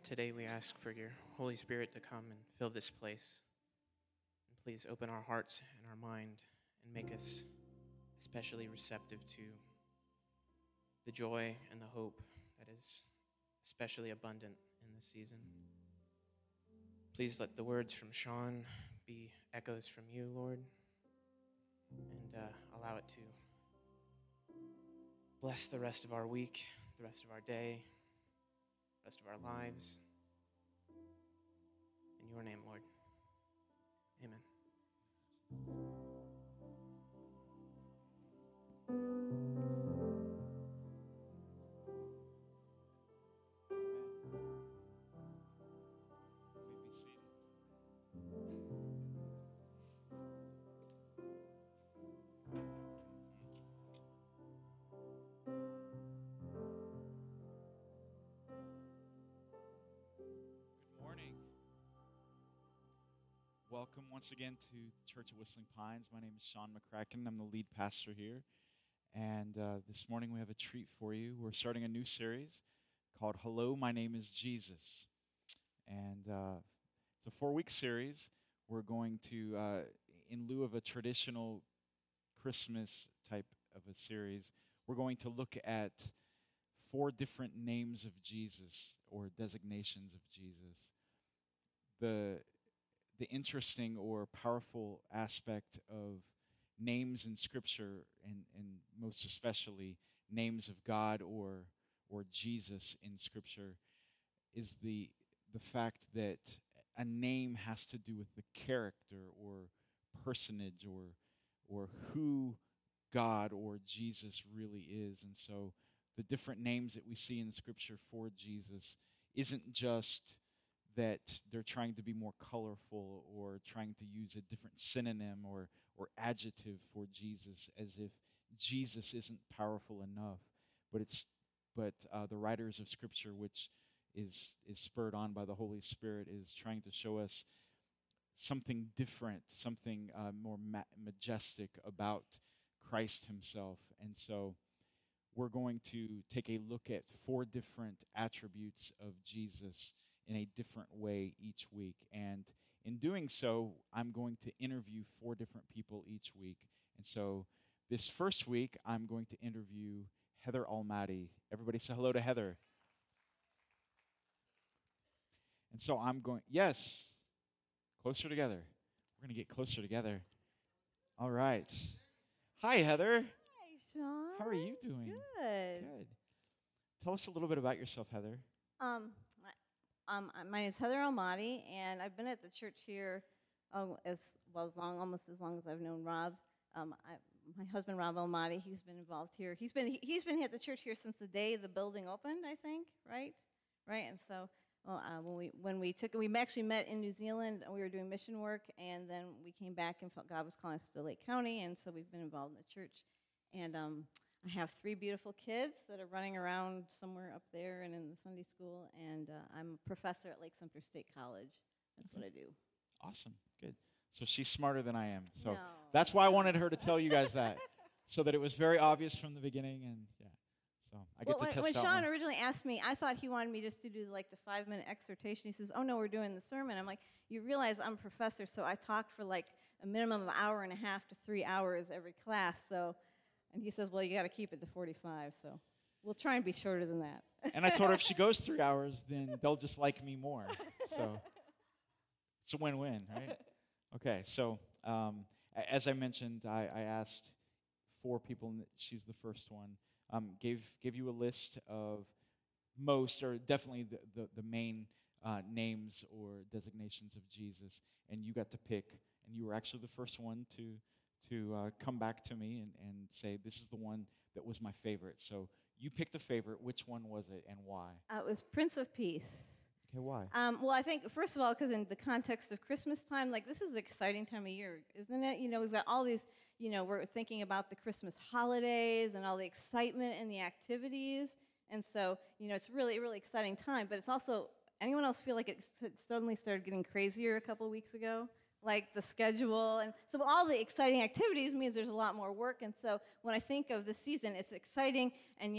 today we ask for your Holy Spirit to come and fill this place. And please open our hearts and our mind and make us especially receptive to the joy and the hope that is especially abundant in this season. Please let the words from Sean be echoes from you, Lord, and allow it to bless the rest of our week, the rest of our day, the rest of our lives. In your name, Lord. Amen. Welcome once again to the Church of Whistling Pines. My name is Sean McCracken. I'm the lead pastor here. And this morning we have a treat for you. We're starting a new series called Hello, My Name is Jesus. And it's a 4-week series. We're going to, in lieu of a traditional Christmas type of a series, we're going to look at 4 different names of Jesus or designations of Jesus. The interesting or powerful aspect of names in Scripture, and most especially names of God or Jesus in Scripture, is the fact that a name has to do with the character or personage or who God or Jesus really is. And so the different names that we see in Scripture for Jesus isn't just that they're trying to be more colorful or trying to use a different synonym or adjective for Jesus, as if Jesus isn't powerful enough. But the writers of Scripture, which is spurred on by the Holy Spirit, is trying to show us something different, something more majestic about Christ himself. And so we're going to take a look at 4 different attributes of Jesus in a different way each week. And in doing so, I'm going to interview 4 different people each week. And so this first week, I'm going to interview Heather Almaty. Everybody say hello to Heather. And so I'm going, yes, closer together. We're going to get closer together. All right. Hi, Heather. Hi, Sean. How are you doing? Good. Good. Tell us a little bit about yourself, Heather. My name's Heather Almaty, and I've been at the church here almost as long as I've known Rob. My husband, Rob Almaty, he's been involved here. He's been at the church here since the day the building opened, I think, right? And so when we actually met in New Zealand, and we were doing mission work, and then we came back and felt God was calling us to Lake County, and so we've been involved in the church. And I have 3 beautiful kids that are running around somewhere up there and in the Sunday school, and I'm a professor at Lake Sumter State College. That's what I do. Awesome. Good. So she's smarter than I am. So No. that's why I wanted her to tell you guys that, so that it was very obvious from the beginning. And yeah, so I get to test when out Sean one. originally asked me, I thought he wanted me just to do like the 5-minute exhortation. He says, "Oh no, we're doing the sermon." I'm like, "You realize I'm a professor, so I talk for like a minimum of 1.5 to 3 hours every class." And he says, "Well, you got to keep it to 45." So we'll try and be shorter than that. And I told her if she goes 3 hours, then they'll just like me more. So it's a win-win, right? Okay, so as I mentioned, I asked 4 people, and she's the first one. Gave you a list of most, or definitely the main names or designations of Jesus, and you got to pick, and you were actually the first one to come back to me and say, this is the one that was my favorite. So you picked a favorite. Which one was it, and why? It was Prince of Peace. Okay, why? Well, I think, first of all, because in the context of Christmas time, like, this is an exciting time of year, isn't it? We've got all these, we're thinking about the Christmas holidays and all the excitement and the activities. And so, it's really, really exciting time. But it's also, anyone else feel like it suddenly started getting crazier a couple weeks ago? Like the schedule. And so all the exciting activities means there's a lot more work. And so when I think of this season, it's exciting, and yet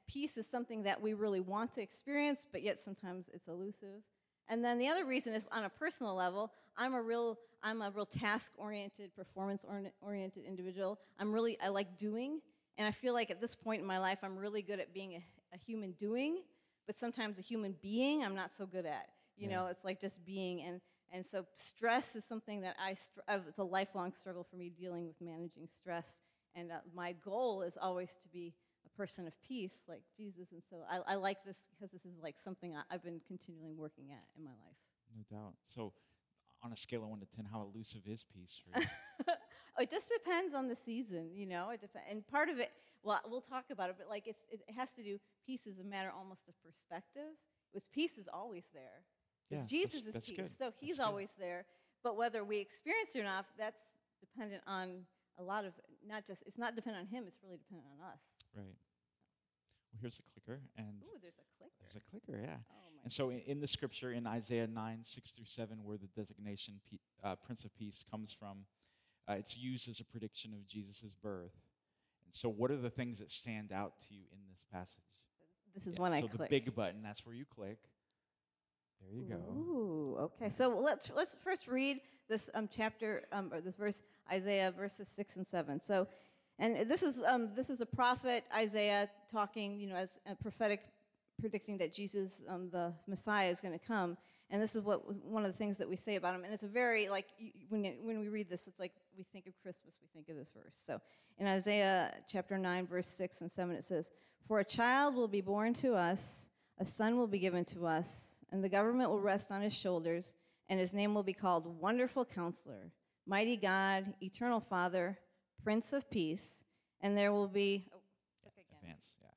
peace is something that we really want to experience, but yet sometimes it's elusive. And then the other reason is on a personal level, I'm a real task-oriented, performance-oriented individual. I like doing, and I feel like at this point in my life, I'm really good at being a human doing, but sometimes a human being I'm not so good at. You know, it's like just being, and so stress is something that it's a lifelong struggle for me, dealing with managing stress. And my goal is always to be a person of peace, like Jesus. And so I like this because this is like something I've been continually working at in my life. No doubt. So, on a scale of 1 to 10, how elusive is peace for you? It just depends on the season, you know. And part of it, well, we'll talk about it, but like it has to do. Peace is a matter almost of perspective. Peace is always there. Yeah, Jesus is that's peace, good. so He's That's good. always there. But whether we experience it or not, that's dependent on a lot of it's not dependent on Him. It's really dependent on us. Right. Well, here's the clicker, and Ooh, there's a clicker. there's a clicker, yeah. Oh my. And so in the scripture in Isaiah 9, 6 through 7, where the designation Prince of Peace comes from, it's used as a prediction of Jesus' birth. And so what are the things that stand out to you in this passage? This is when I so click. the big button, that's where you click. There you go. Ooh, okay. So let's first read this chapter or this verse, Isaiah verses 6 and 7. So, and this is the prophet Isaiah talking, you know, as a prophetic, predicting that Jesus, the Messiah, is going to come. And this is what was one of the things that we say about him. And it's a very like when we read this, it's like we think of Christmas, we think of this verse. So in Isaiah chapter 9, verse 6 and 7, it says, "For a child will be born to us, a son will be given to us, and the government will rest on his shoulders, and his name will be called Wonderful Counselor, Mighty God, Eternal Father, Prince of Peace, and there will be..." Oh, click again. Advance, yeah.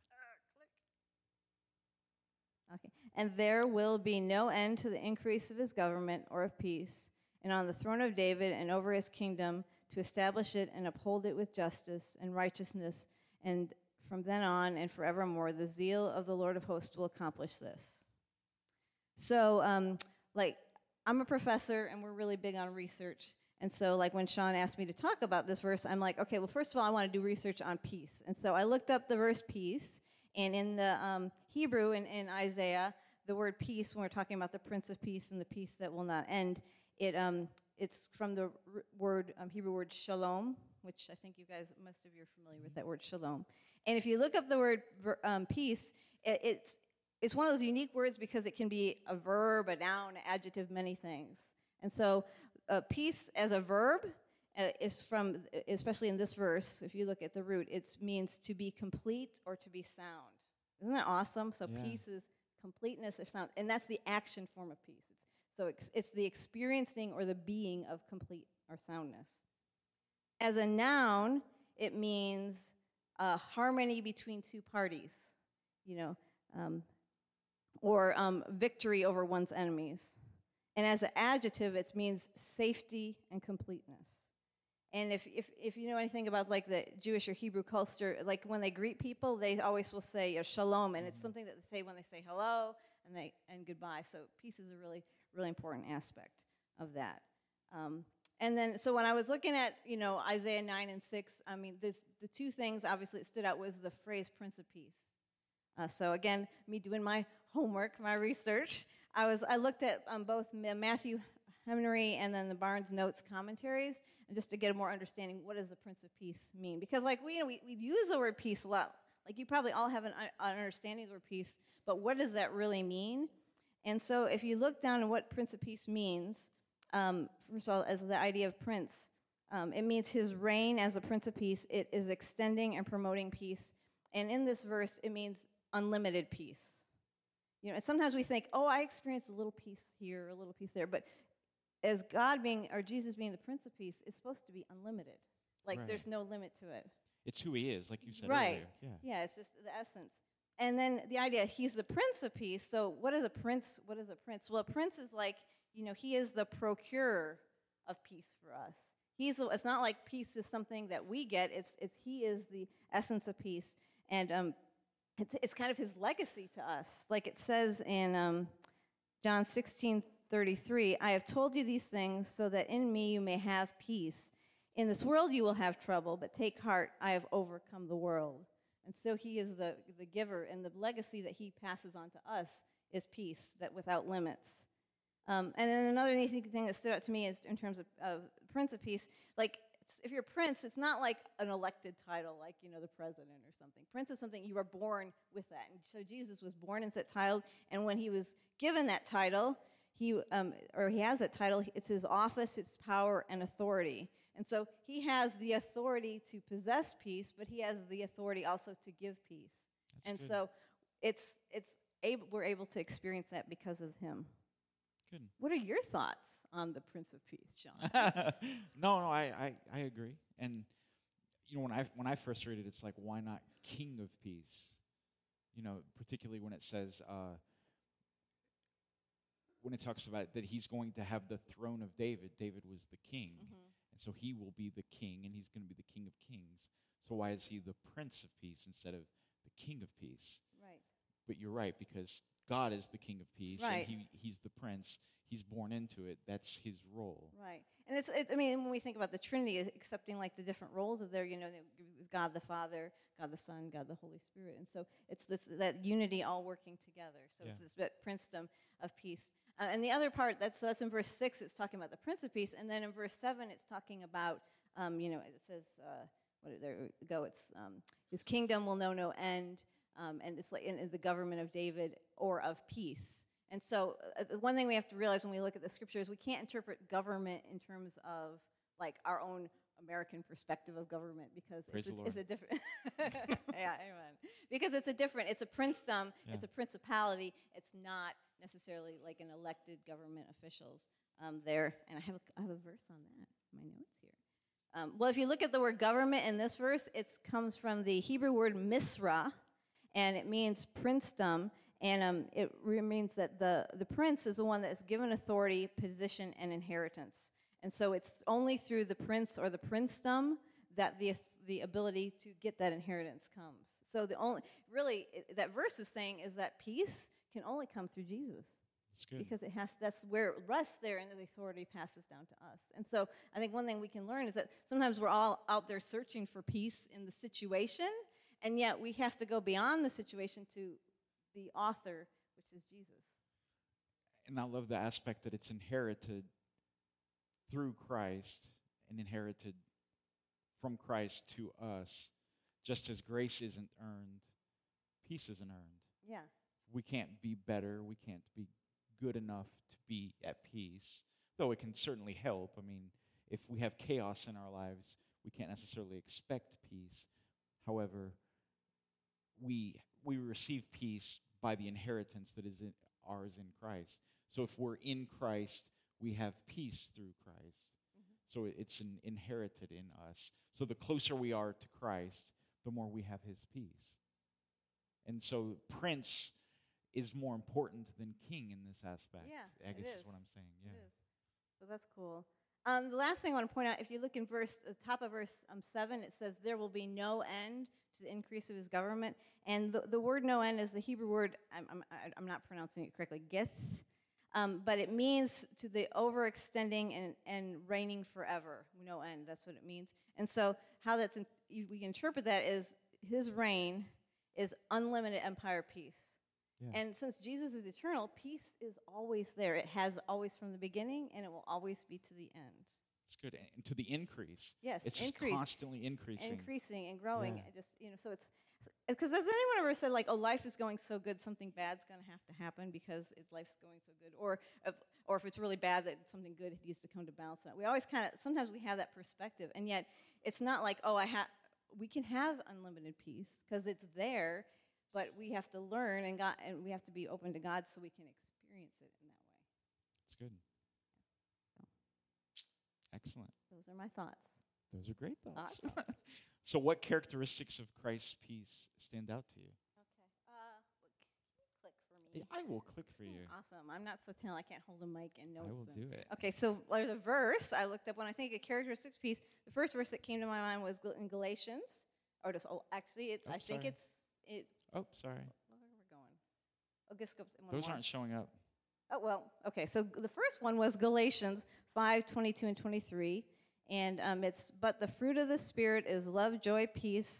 Okay. "And there will be no end to the increase of his government or of peace, and on the throne of David and over his kingdom, to establish it and uphold it with justice and righteousness, and from then on and forevermore, the zeal of the Lord of hosts will accomplish this." So, like, I'm a professor, and we're really big on research. And so, like, when Sean asked me to talk about this verse, I'm like, okay, well, first of all, I want to do research on peace. And so I looked up the verse peace, and in the Hebrew, in Isaiah, the word peace, when we're talking about the Prince of Peace and the peace that will not end, it's from the Hebrew word shalom, which I think you guys, most of you are familiar with that word shalom. And if you look up the word peace, it's one of those unique words because it can be a verb, a noun, an adjective, many things. And so peace as a verb is from, especially in this verse, if you look at the root, it means to be complete or to be sound. Isn't that awesome? So Yeah. peace is completeness or sound, and that's the action form of peace. It's the experiencing or the being of complete or soundness. As a noun, it means harmony between two parties, you know, or victory over one's enemies. And as an adjective, it means safety and completeness. And if you know anything about like the Jewish or Hebrew culture, like when they greet people, they always will say shalom, and it's something that they say when they say hello and goodbye. So peace is a really, really important aspect of that. And then, so when I was looking at, you know, Isaiah 9 and 6, I mean, the two things obviously that stood out was the phrase Prince of Peace. So again, me doing my homework, my research, I looked at both Matthew Henry and then the Barnes Notes commentaries, and just to get a more understanding, what does the Prince of Peace mean? Because like we use the word peace a lot. Like you probably all have an understanding of the word peace, but what does that really mean? And so if you look down at what Prince of Peace means, first of all, as the idea of prince, it means his reign as a Prince of Peace. It is extending and promoting peace. And in this verse, it means unlimited peace. You know, and sometimes we think, oh, I experienced a little peace here, a little peace there. But as God being, or Jesus being the Prince of Peace, it's supposed to be unlimited. Like Right. there's no limit to it. It's who he is, like you said Right. earlier. Yeah. Yeah, it's just the essence. And then the idea, he's the Prince of Peace. So what is a prince? What is a prince? Well, a prince is like, you know, he is the procurer of peace for us. It's not like peace is something that we get. He is the essence of peace. And it's kind of his legacy to us. Like it says in John 16:33, "I have told you these things so that in me you may have peace. In this world you will have trouble, but take heart, I have overcome the world." And so he is the giver, and the legacy that he passes on to us is peace that without limits. And then another neat thing that stood out to me is in terms of Prince of Peace, like if you're Prince, it's not like an elected title like, the president or something. Prince is something you are born with that. And so Jesus was born in that title, and when he was given that title, he has that title, it's his office, its power, and authority. And so he has the authority to possess peace, but he has the authority also to give peace. That's and good. so we're able to experience that because of him. Good. What are your thoughts on the Prince of Peace, Sean? No, I agree. And when I first read it, it's like, why not King of Peace? Particularly when it says, when it talks about that he's going to have the throne of David. David was the king, and so he will be the king, and he's going to be the King of Kings. So why is he the Prince of Peace instead of the King of Peace? Right. But you're right, because God is the King of Peace, Right. and he's the Prince. He's born into it. That's his role. Right. And when we think about the Trinity, accepting like the different roles of there, God the Father, God the Son, God the Holy Spirit. And so it's that unity all working together. So Yeah. it's this bit princedom of peace. And the other part, that's in verse 6, it's talking about the Prince of Peace. And then in verse 7, it's talking about, it says, there we go, it's his kingdom will know no end, and it's like in the government of David or of peace. And so one thing we have to realize when we look at the scriptures, we can't interpret government in terms of like our own American perspective of government, because it's a different, yeah, amen. Because it's a princedom, Yeah. it's a principality. It's not necessarily like an elected government officials there. And I have a verse on that in my notes here. Well, if you look at the word government in this verse, it comes from the Hebrew word misra, and it means princedom. And it means that the prince is the one that is given authority, position, and inheritance. And so it's only through the prince or the princedom that the ability to get that inheritance comes. So that verse is saying is that peace can only come through Jesus. That's good. Because that's where it rests there, and the authority passes down to us. And so I think one thing we can learn is that sometimes we're all out there searching for peace in the situation, and yet we have to go beyond the situation to the author, which is Jesus. And I love the aspect that it's inherited through Christ and inherited from Christ to us. Just as grace isn't earned, peace isn't earned. Yeah. We can't be better. We can't be good enough to be at peace, though it can certainly help. I mean, if we have chaos in our lives, we can't necessarily expect peace. However, we receive peace by the inheritance that is ours in Christ. So if we're in Christ, we have peace through Christ. So it's inherited in us. So the closer we are to Christ, the more we have his peace. And so Prince is more important than king in this aspect. Yeah, I guess it is what I'm saying. Yeah. It is. So that's cool. The last thing I want to point out, if you look in the top of verse 7, it says, there will be no end to the increase of his government. And the word no end is the Hebrew word, I'm not pronouncing it correctly, gith, but it means to the overextending and reigning forever. No end, that's what it means. And so how we can interpret that is his reign is unlimited empire peace. Yeah. And since Jesus is eternal, peace is always there. It has always from the beginning, and it will always be to the end. It's good. And to the increase. Yes, It's just constantly increasing. increasing and growing. Yeah. It just so it's because has anyone ever said like, oh, life is going so good, something bad's going to have to happen because life's going so good, or if it's really bad that something good needs to come to balance that. We always sometimes we have that perspective, and yet it's not like, oh, we can have unlimited peace because it's there. But we have to learn, and we have to be open to God so we can experience it in that way. It's good. So. Excellent. Those are my thoughts. Those are great thoughts. Awesome. So what characteristics of Christ's peace stand out to you? Okay. Click for me. I will click for you. Awesome. I'm not so talented. I can't hold a mic and notes. I will do it. Okay, so there's a verse I looked up when I think a characteristics piece. The first verse that came to my mind was in Galatians. I think sorry. it. Oh, sorry. Where are we going? Oh, just go one Those more. aren't showing up. Oh, well, okay. So the first one was Galatians 5:22 and 23. And but the fruit of the Spirit is love, joy, peace,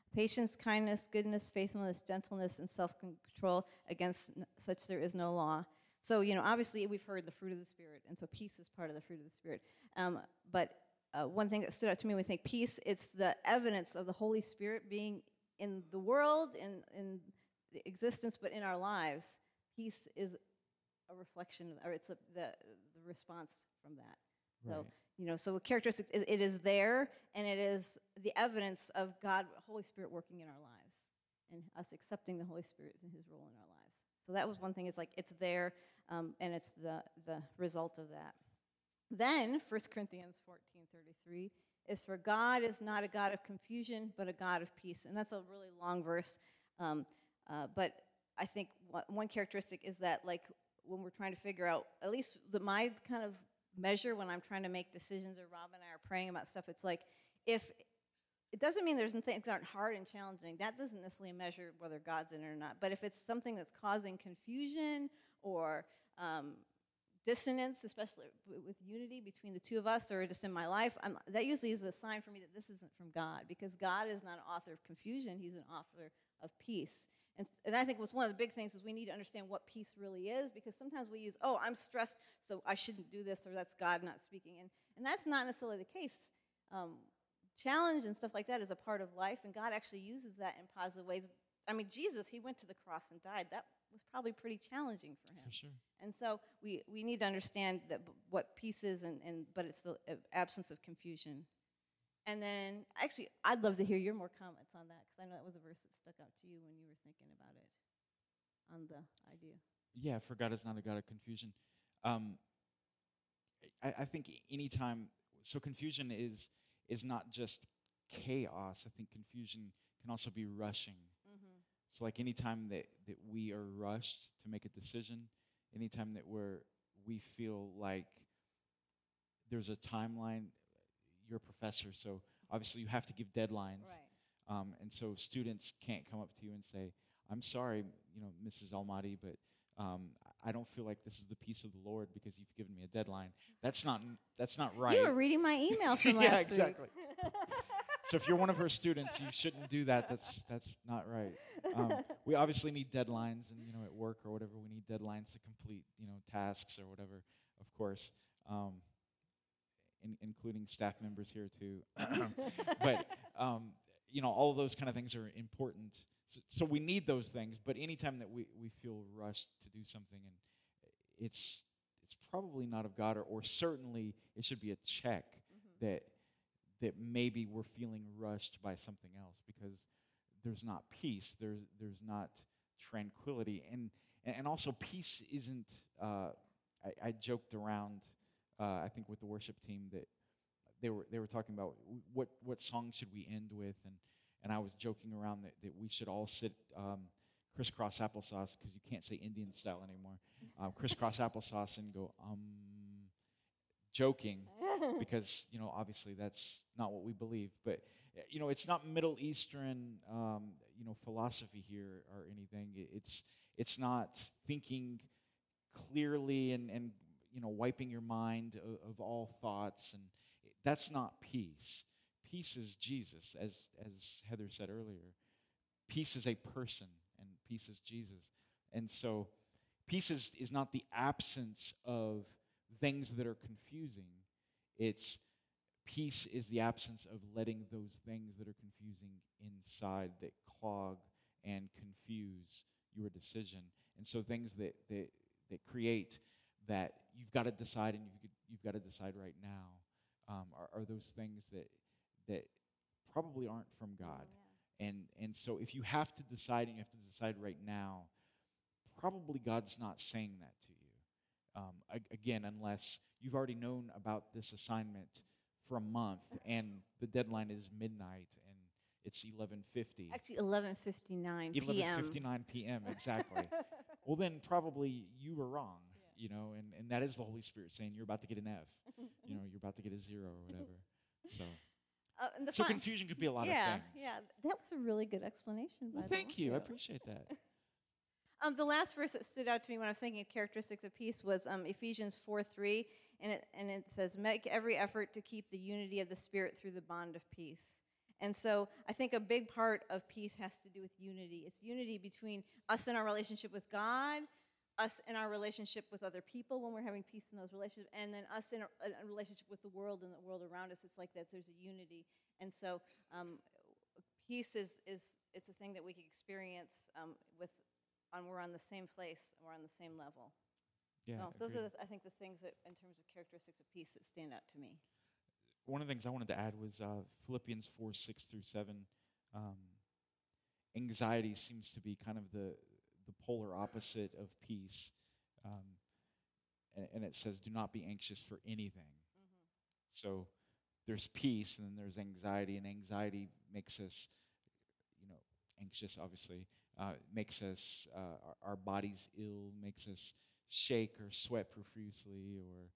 patience, kindness, goodness, faithfulness, gentleness, and self-control. Against such there is no law. So, obviously we've heard the fruit of the Spirit, and so peace is part of the fruit of the Spirit. But one thing that stood out to me when we think peace, it's the evidence of the Holy Spirit being in the world, in the existence, but in our lives. Peace is a reflection, or it's the response from that. So, Right. so a characteristic, it is there, and it is the evidence of God, Holy Spirit working in our lives, and us accepting the Holy Spirit and His role in our lives. So that was one thing. It's like it's there, and it's the result of that. Then 1 Corinthians 14:33 is, "For God is not a God of confusion, but a God of peace." And that's a really long verse, but I think one characteristic is that, like, when we're trying to figure out, at least my kind of measure when I'm trying to make decisions, or Rob and I are praying about stuff, it's like, if it doesn't mean there's things that aren't hard and challenging, that doesn't necessarily measure whether God's in it or not. But if it's something that's causing confusion or dissonance, especially with unity between the two of us, or just in my life, that usually is a sign for me that this isn't from God, because God is not an author of confusion. He's an author of peace. And I think what's one of the big things is we need to understand what peace really is, because sometimes we use, I'm stressed, so I shouldn't do this, or that's God not speaking. And that's not necessarily the case. Challenge and stuff like that is a part of life, and God actually uses that in positive ways. I mean, Jesus, He went to the cross and died. That was probably pretty challenging for Him. For sure. And so we need to understand that what peace is, but it's the absence of confusion. And then, actually, I'd love to hear your more comments on that, because I know that was a verse that stuck out to you when you were thinking about it, on the idea. Yeah, for God is not a God of confusion. I think anytime, so confusion is not just chaos. I think confusion can also be rushing. Mm-hmm. So like anytime that we are rushed to make a decision, anytime that we feel like there's a timeline, you're a professor, so obviously you have to give deadlines. Right. And so students can't come up to you and say, "I'm sorry, Mrs. Almaty, but I don't feel like this is the peace of the Lord because you've given me a deadline." That's not right. You were reading my email from last Yeah, week. exactly. So if you're one of her students, you shouldn't do that. That's not right. We obviously need deadlines, and at work or whatever, we need deadlines to complete tasks or whatever, of course, including staff members here too. But all of those kind of things are important. So we need those things. But anytime that we feel rushed to do something, and it's probably not of God, or certainly it should be a check that maybe we're feeling rushed by something else, because there's not peace, there's not tranquility, and also peace isn't. I joked around, I think, with the worship team that they were talking about what song should we end with, and I was joking around that we should all sit crisscross applesauce, because you can't say Indian style anymore, crisscross applesauce, and go joking, because obviously that's not what we believe, but it's not Middle Eastern philosophy here or anything. It's not thinking clearly and wiping your mind of all thoughts, and that's not peace. Peace is Jesus, as Heather said earlier. Peace is a person, and peace is Jesus. And so peace is not the absence of things that are confusing. Peace is the absence of letting those things that are confusing inside that clog and confuse your decision. And so things that create that you've got to decide, and you've got to decide right now, are those things that probably aren't from God. Yeah. And so if you have to decide, and you have to decide right now, probably God's not saying that to you. Again, unless you've already known about this assignment for a month, and the deadline is midnight, and it's 11:50. Actually, 11:59 p.m. 11:59 p.m. Exactly. Well, then probably you were wrong, and that is the Holy Spirit saying you're about to get an F. You're about to get a 0 or whatever. So confusion could be a lot of things. Yeah, that was a really good explanation. Well, thank you. I appreciate that. The last verse that stood out to me when I was thinking of characteristics of peace was Ephesians 4:3, and it says, "Make every effort to keep the unity of the Spirit through the bond of peace." And so I think a big part of peace has to do with unity. It's unity between us and our relationship with God, us and our relationship with other people when we're having peace in those relationships, and then us in a relationship with the world and the world around us. It's like that there's a unity. And so peace is it's a thing that we can experience we're on the same place, we're on the same level. Yeah, So those agreed. are, I think, the things that, in terms of characteristics of peace, that stand out to me. One of the things I wanted to add was Philippians 4:6-7. Anxiety seems to be kind of the polar opposite of peace. And it says, do not be anxious for anything. So there's peace, and then there's anxiety, and anxiety makes us, anxious, obviously, makes us, our bodies ill, makes us shake or sweat profusely, or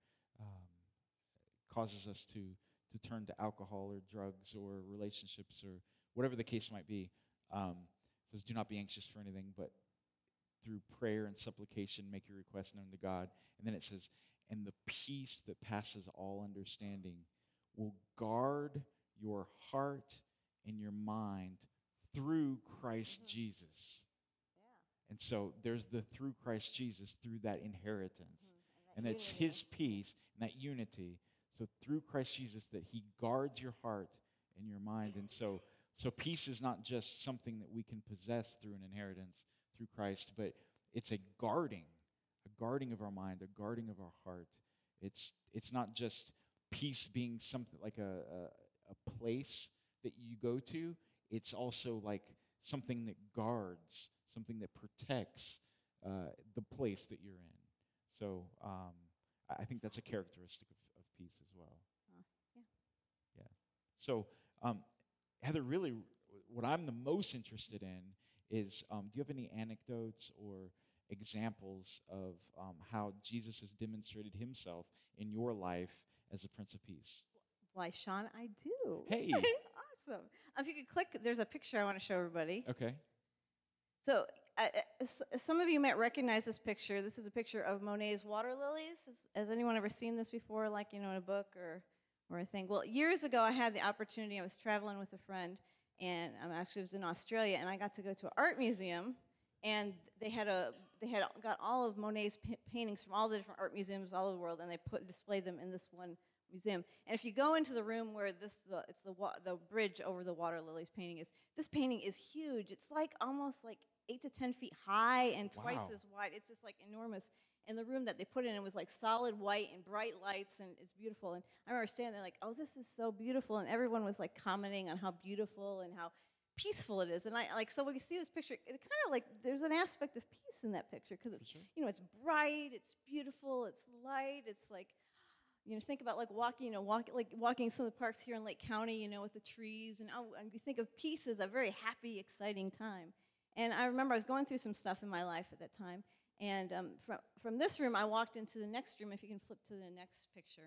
causes us to turn to alcohol or drugs or relationships or whatever the case might be. Says, do not be anxious for anything, but through prayer and supplication, make your requests known to God. And then it says, and the peace that passes all understanding will guard your heart and your mind through Christ Jesus. Yeah. And so there's the through Christ Jesus, through that inheritance. And it's unity. his peace and that unity. So through Christ Jesus, that he guards your heart and your mind. And so peace is not just something that we can possess through an inheritance through Christ, but it's a guarding of our mind, a guarding of our heart. It's not just peace being something like a place that you go to. It's also like something that guards, something that protects the place that you're in. So I think that's a characteristic of peace as well. Awesome. Yeah. So, Heather, really, what I'm the most interested in is, do you have any anecdotes or examples of how Jesus has demonstrated himself in your life as a Prince of Peace? Why, Sean, I do. Hey. Awesome. If you could click, there's a picture I want to show everybody. Okay. So some of you might recognize this picture. This is a picture of Monet's water lilies. Has anyone ever seen this before, like, in a book or a thing? Well, years ago, I had the opportunity. I was traveling with a friend, and I was in Australia, and I got to go to an art museum, and they had got all of Monet's paintings from all the different art museums all over the world, and they displayed them in this one museum. And if you go into the room where it's the bridge over the water lilies painting is, this painting is huge. It's like almost like 8 to 10 feet high and twice Wow. as wide. It's just like enormous. And the room that they put it in was like solid white and bright lights, and it's beautiful. And I remember standing there like, oh, this is so beautiful. And everyone was like commenting on how beautiful and how peaceful it is. And so when you see this picture, it kind of like, there's an aspect of peace in that picture, because it's, sure. it's bright, it's beautiful, it's light, it's like, think about like walking some of the parks here in Lake County, with the trees, and you think of peace as a very happy, exciting time. And I remember I was going through some stuff in my life at that time, and from this room, I walked into the next room. If you can flip to the next picture,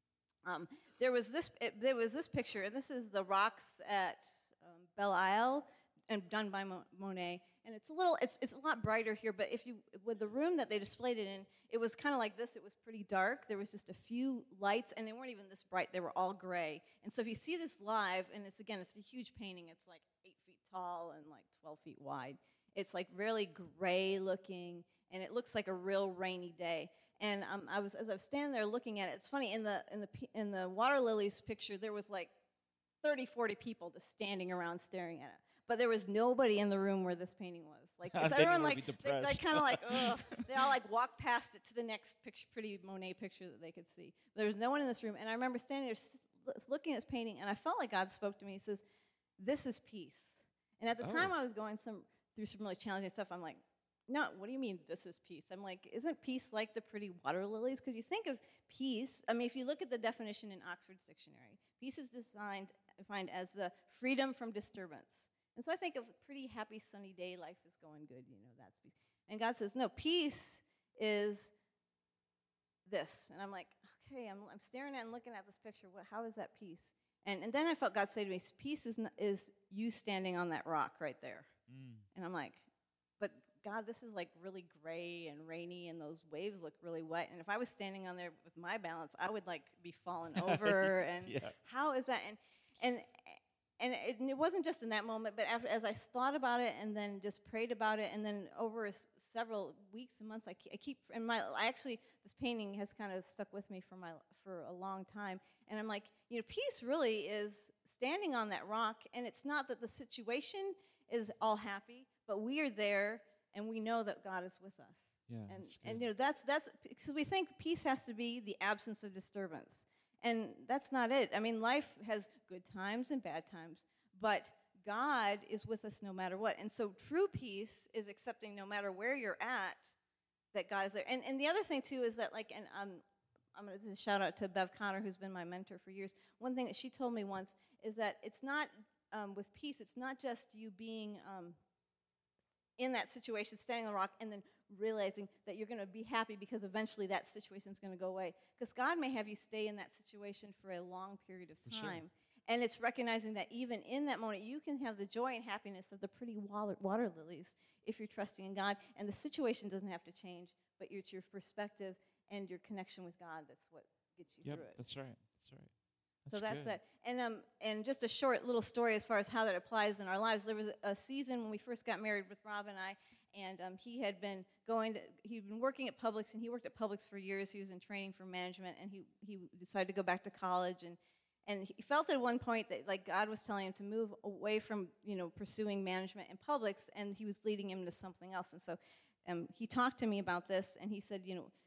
there was this picture, and this is the rocks at Belle Isle, and done by Monet. And it's a lot brighter here, but with the room that they displayed it in, it was kind of like this. It was pretty dark. There was just a few lights, and they weren't even this bright. They were all gray. And so if you see this live, and it's a huge painting. It's like 8 feet tall and like 12 feet wide. It's like really gray looking, and it looks like a real rainy day. And as I was standing there looking at it, it's funny, in the water lilies picture, there was like 30, 40 people just standing around staring at it. But there was nobody in the room where this painting was. Like, it's everyone they kind of like, ugh. They all like walked past it to the next picture, pretty Monet picture that they could see. But there was no one in this room, and I remember standing there looking at this painting, and I felt like God spoke to me. He says, "This is peace." And at the time, I was going through some really challenging stuff. I'm like, "No, what do you mean this is peace?" I'm like, "Isn't peace like the pretty water lilies?" Because you think of peace. I mean, if you look at the definition in Oxford's dictionary, peace is defined as the freedom from disturbance. And so I think of a pretty happy, sunny day, life is going good, that's peace. And God says, no, peace is this. And I'm like, okay, I'm staring at and looking at this picture. How is that peace? And then I felt God say to me, peace is you standing on that rock right there. And I'm like, but God, this is like really gray and rainy, and those waves look really wet. And if I was standing on there with my balance, I would like be falling over. And how is that? and it wasn't just in that moment, but after, as I thought about it and then just prayed about it, and then over several weeks and months, I keep, and I actually, this painting has kind of stuck with me for a long time. And I'm like, peace really is standing on that rock, and it's not that the situation is all happy, but we are there, and we know that God is with us. Yeah. And that's because we think peace has to be the absence of disturbance. And that's not it. I mean, life has good times and bad times, but God is with us no matter what. And so true peace is accepting no matter where you're at, that God is there. And the other thing, too, is that, like, and I'm going to shout out to Bev Connor, who's been my mentor for years. One thing that she told me once is that it's not, with peace, it's not just you being in that situation, standing on the rock, and then realizing that you're going to be happy because eventually that situation is going to go away. Because God may have you stay in that situation for a long period of time. Sure. And it's recognizing that even in that moment, you can have the joy and happiness of the pretty water lilies if you're trusting in God. And the situation doesn't have to change, but it's your perspective and your connection with God that's what gets you through it. That's right. That's right. So that's good. it. And just a short little story as far as how that applies in our lives. There was a season when we first got married with Rob and I, and he'd been working at Publix, and he worked at Publix for years. He was in training for management, and he decided to go back to college, and he felt at one point that, like, God was telling him to move away from, pursuing management in Publix, and he was leading him to something else. And so he talked to me about this, and he said,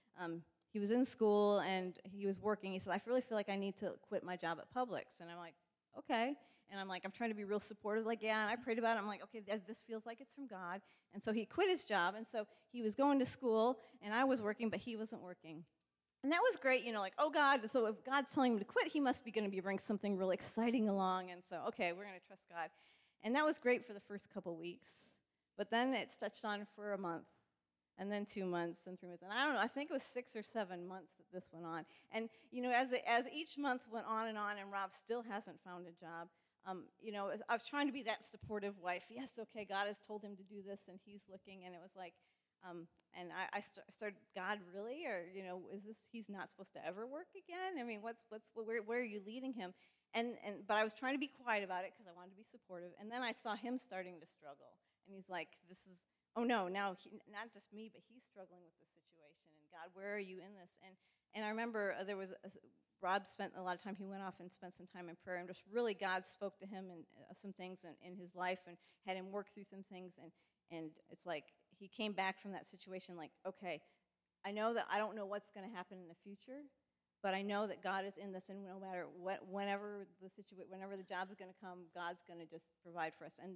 he was in school and he was working. He said, I really feel like I need to quit my job at Publix. And I'm like, okay. And I'm like, I'm trying to be real supportive. Like, yeah, and I prayed about it. I'm like, okay, this feels like it's from God. And so he quit his job. And so he was going to school, and I was working, but he wasn't working. And that was great, like, oh, God, so if God's telling him to quit, he must be going to be bringing something really exciting along. And so, okay, we're going to trust God. And that was great for the first couple weeks. But then it stretched on for a month. And then 2 months and 3 months. And I don't know, I think it was 6 or 7 months that this went on. And, as each month went on, and Rob still hasn't found a job, I was trying to be that supportive wife. Yes, okay, God has told him to do this, and he's looking. And it was like, and I started, God, really? Or, is this, he's not supposed to ever work again? I mean, where are you leading him? But I was trying to be quiet about it because I wanted to be supportive. And then I saw him starting to struggle. And he's like, oh no, now not just me, but he's struggling with the situation. And God, where are you in this? And I remember Rob spent a lot of time, he went off and spent some time in prayer, and just really God spoke to him and some things in his life and had him work through some things. And it's like he came back from that situation like, okay, I know that I don't know what's going to happen in the future, but I know that God is in this, and no matter what, whenever the job is going to come, God's going to just provide for us. And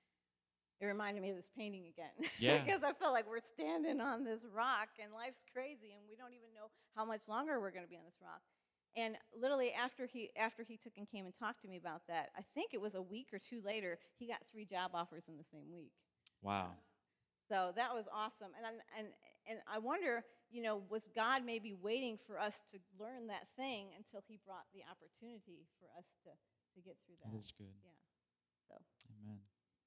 it reminded me of this painting again. Yeah. Because I felt like we're standing on this rock, and life's crazy, and we don't even know how much longer we're going to be on this rock. And literally after he took and came and talked to me about that, I think it was a week or two later, he got 3 job offers in the same week. Wow. So that was awesome. And I wonder, was God maybe waiting for us to learn that thing until he brought the opportunity for us to get through that? That is good. Yeah. So. Amen.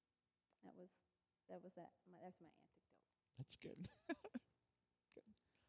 That's my anecdote. That's good. Good.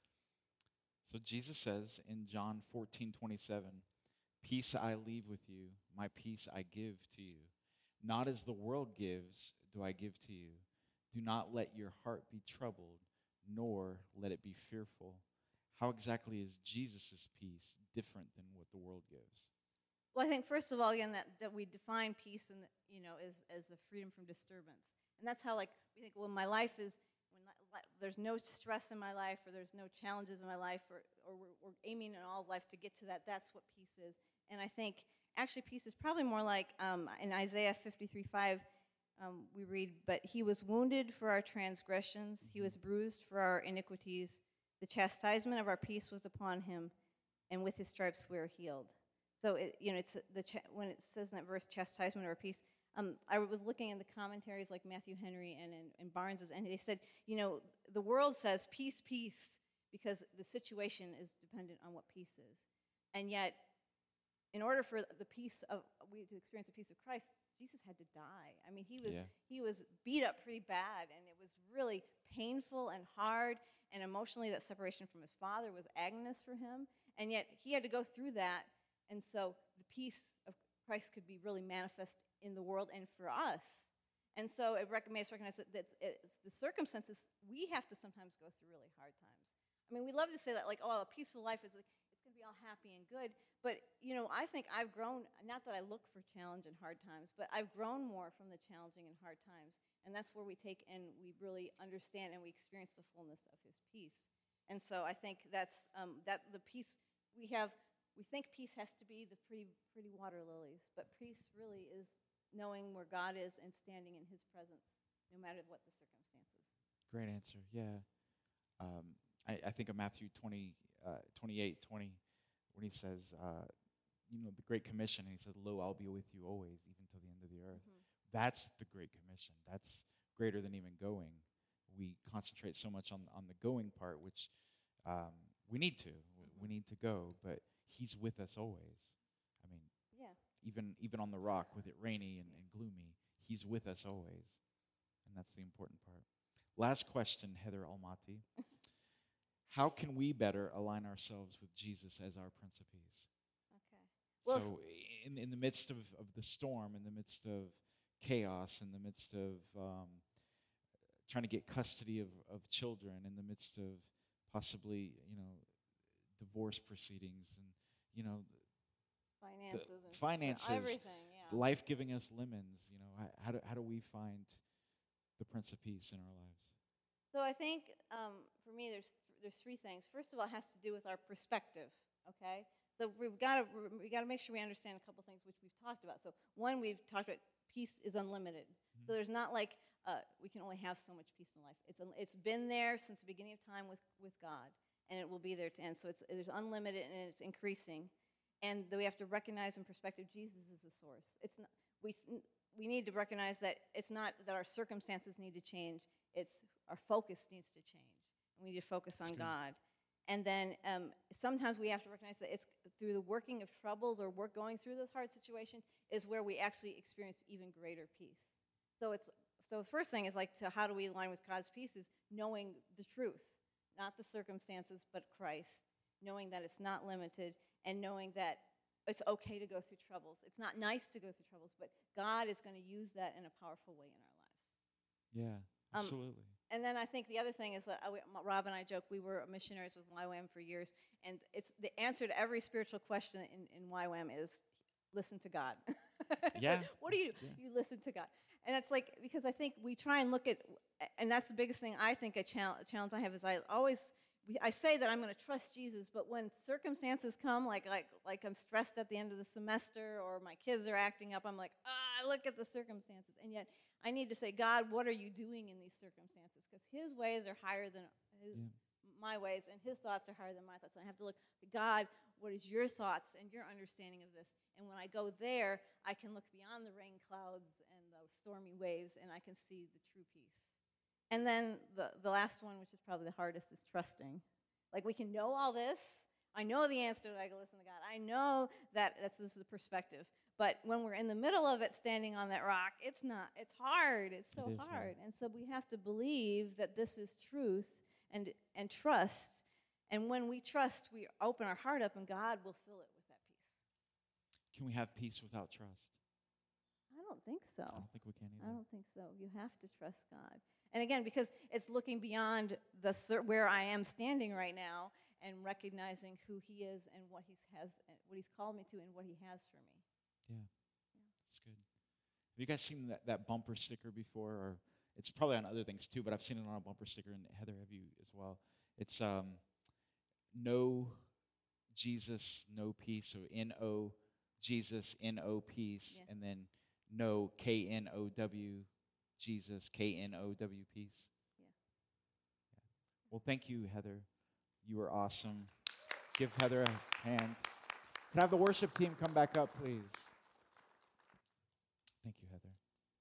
So Jesus says in John 14:27, peace I leave with you, my peace I give to you. Not as the world gives do I give to you. Do not let your heart be troubled, nor let it be fearful. How exactly is Jesus' peace different than what the world gives? Well, I think first of all, again, that we define peace and as the freedom from disturbance, and that's how, like, we think, well, my life is when there's no stress in my life, or there's no challenges in my life, or we're aiming in all of life to get to that. That's what peace is. And I think actually peace is probably more like in Isaiah 53:5, we read, "But he was wounded for our transgressions; he was bruised for our iniquities. The chastisement of our peace was upon him, and with his stripes we are healed." So it's when it says in that verse, chastisement of our peace. I was looking in the commentaries like Matthew Henry and in Barnes's, and they said, the world says peace, peace, because the situation is dependent on what peace is. And yet, in order for the peace we to experience the peace of Christ, Jesus had to die. I mean, he was beat up pretty bad, and it was really painful and hard, and emotionally that separation from his Father was agonious for him. And yet he had to go through that, and so the peace Christ could be really manifest in the world and for us. And so it makes us recognize that it's the circumstances we have to sometimes go through really hard times. I mean, we love to say that, like, oh, a peaceful life is like, it's going to be all happy and good. But, I think I've grown, not that I look for challenge and hard times, but I've grown more from the challenging and hard times. And that's where we take and we really understand and we experience the fullness of his peace. And so I think that's that the peace we have, we think peace has to be the pretty water lilies, but peace really is knowing where God is and standing in his presence, no matter what the circumstances. Great answer. Yeah. I think of Matthew 28:20, when he says, the Great Commission, and he says, "Lo, I'll be with you always, even till the end of the earth." Mm-hmm. That's the Great Commission. That's greater than even going. We concentrate so much on the going part, which we need to. We need to go, but he's with us always. I mean, yeah. Even on the rock with it rainy and gloomy, he's with us always. And that's the important part. Last question, Heather Almaty. How can we better align ourselves with Jesus as our Prince of Peace? Okay. Well, so in the midst of the storm, in the midst of chaos, in the midst of trying to get custody of children, in the midst of possibly, divorce proceedings and, finances, everything, yeah. Life giving us lemons, how do we find the Prince of Peace in our lives? So I think for me, there's three things. First of all, it has to do with our perspective. Okay, so we got to make sure we understand a couple things which we've talked about. So one, we've talked about peace is unlimited. Mm-hmm. So there's not like we can only have so much peace in life. It's been there since the beginning of time with God, and it will be there to end. So there's unlimited and it's increasing. And we have to recognize in perspective, Jesus is the source. It's not, we need to recognize that it's not that our circumstances need to change. It's our focus needs to change. We need to focus on God. And then sometimes we have to recognize that it's through the working of troubles or going through those hard situations is where we actually experience even greater peace. So the first thing is how do we align with God's peace is knowing the truth, not the circumstances, but Christ, knowing that it's not limited, and knowing that it's okay to go through troubles. It's not nice to go through troubles, but God is going to use that in a powerful way in our lives. Yeah, absolutely. And then I think the other thing is that Rob and I joke, we were missionaries with YWAM for years, and it's the answer to every spiritual question in YWAM is listen to God. Yeah. What do you do? Yeah. You listen to God. And it's because I think we try and look at, and that's the biggest thing I think a challenge I have is I say that I'm going to trust Jesus, but when circumstances come, like I'm stressed at the end of the semester or my kids are acting up, I'm like, look at the circumstances. And yet I need to say, God, what are you doing in these circumstances? Because his ways are higher than my ways, and his thoughts are higher than my thoughts. And I have to look, God, what is your thoughts and your understanding of this? And when I go there, I can look beyond the rain clouds and the stormy waves, and I can see the true peace. And then the last one, which is probably the hardest, is trusting. We can know all this. I know the answer that I can listen to God. I know that this is the perspective. But when we're in the middle of it, standing on that rock, it's hard. It's so hard. And so we have to believe that this is truth and trust. And when we trust, we open our heart up, and God will fill it with that peace. Can we have peace without trust? I don't think so. I don't think we can either. I don't think so. You have to trust God. And again, because it's looking beyond where I am standing right now and recognizing who he is and what he's called me to and what he has for me. Yeah. That's good. Have you guys seen that bumper sticker before? Or it's probably on other things too, but I've seen it on a bumper sticker, and Heather, have you as well? It's no Jesus, no peace. So N-O, Jesus, N-O, peace. Yeah. And then no, K-N-O-W, Jesus, K-N-O-W, peace. Yeah. Well, thank you, Heather. You were awesome. Give Heather a hand. Can I have the worship team come back up, please? Thank you, Heather.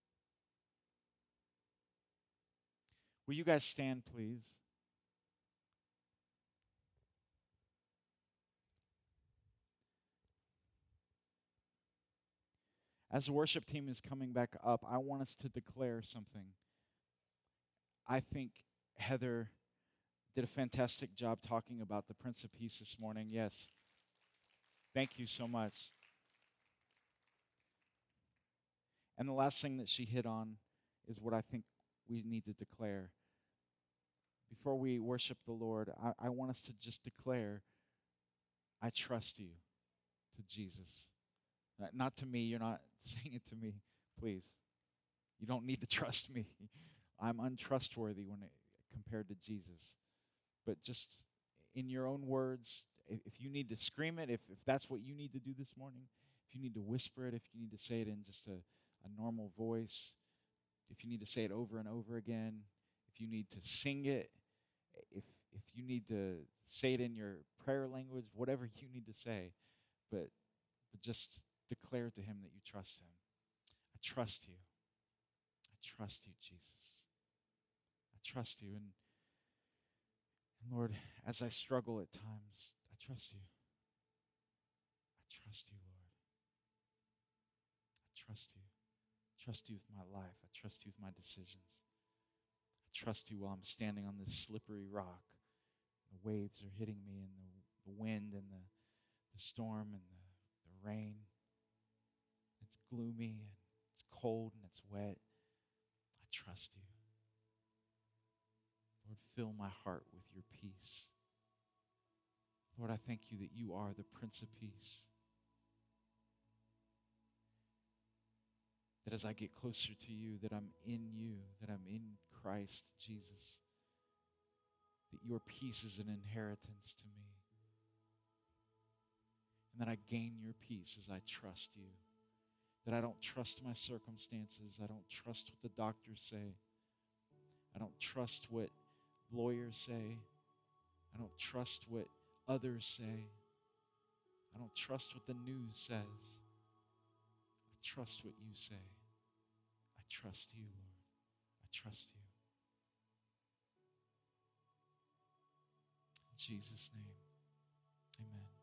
Will you guys stand, please? As the worship team is coming back up, I want us to declare something. I think Heather did a fantastic job talking about the Prince of Peace this morning. Yes. Thank you so much. And the last thing that she hit on is what I think we need to declare. Before we worship the Lord, I want us to just declare, I trust you, to Jesus. Not to me. You're not saying it to me, please. You don't need to trust me. I'm untrustworthy compared to Jesus. But just in your own words, if you need to scream it, if that's what you need to do this morning, if you need to whisper it, if you need to say it in just a normal voice, if you need to say it over and over again, if you need to sing it, if you need to say it in your prayer language, whatever you need to say, but just declare to him that you trust him. I trust you. I trust you, Jesus. I trust you. And Lord, as I struggle at times, I trust you. I trust you, Lord. I trust you. I trust you with my life. I trust you with my decisions. I trust you while I'm standing on this slippery rock. The waves are hitting me, and the wind and the storm and the rain. It's gloomy and it's cold and it's wet. I trust you. Lord, fill my heart with your peace. Lord, I thank you that you are the Prince of Peace. That as I get closer to you, that I'm in you, that I'm in Christ Jesus, that your peace is an inheritance to me. And that I gain your peace as I trust you. That I don't trust my circumstances. I don't trust what the doctors say. I don't trust what lawyers say. I don't trust what others say. I don't trust what the news says. I trust what you say. I trust you, Lord. I trust you. In Jesus' name, amen.